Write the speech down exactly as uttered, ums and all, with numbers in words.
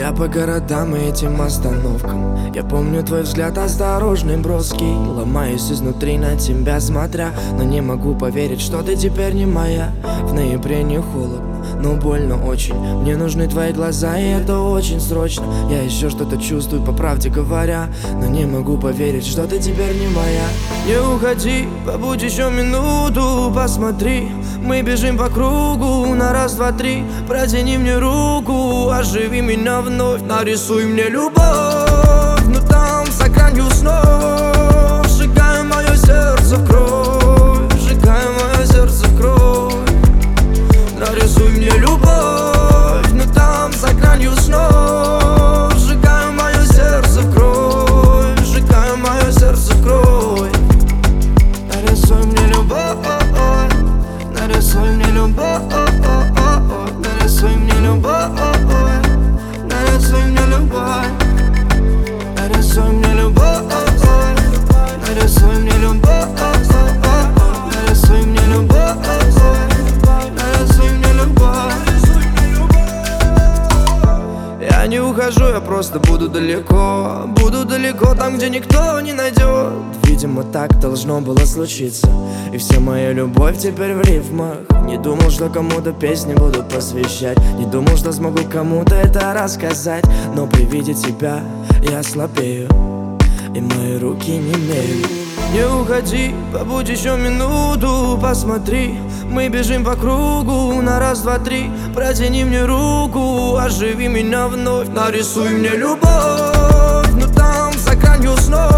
Я по городам и этим остановкам. Я помню твой взгляд осторожный, броский. Ломаюсь изнутри на тебя смотря, но не могу поверить, что ты теперь не моя. В ноябре не холодно, но больно очень. Мне нужны твои глаза, и это очень срочно. Я еще что-то чувствую, по правде говоря, но не могу поверить, что ты теперь не моя. Не уходи, побудь еще минуту, посмотри. Мы бежим по кругу на раз, два, три. Протяни мне руку, оживи меня вновь. Нарисуй мне любовь, но там за гранью снов. Сжигай мое сердце в кровь, сжигай мое сердце в кровь. Нарисуй мне любовь, но там за гранью снов. Сжигай мое сердце в кровь, сжигай мое сердце в кровь. Нарисуй мне любовь, нарисуй мне любовь, нарисуй мне любовь, нарисуй мне любовь, нарисуй мне любовь, нарисуй мне любовь, нарисуй мне любовь, нарисуй мне любовь. Я не ухожу, я просто буду далеко. Буду далеко там, где никто не найдет. Видимо, так должно было случиться. И вся моя любовь теперь в рифмах. Не думал, что кому-то песни буду посвящать. Не думал, что смогу кому-то это рассказать. Но при виде тебя я слабею, и мои руки немеют. Не уходи, побудь еще минуту, посмотри. Мы бежим по кругу на раз, два, три. Протяни мне руку, оживи меня вновь. Нарисуй мне любовь, но там за гранью снов.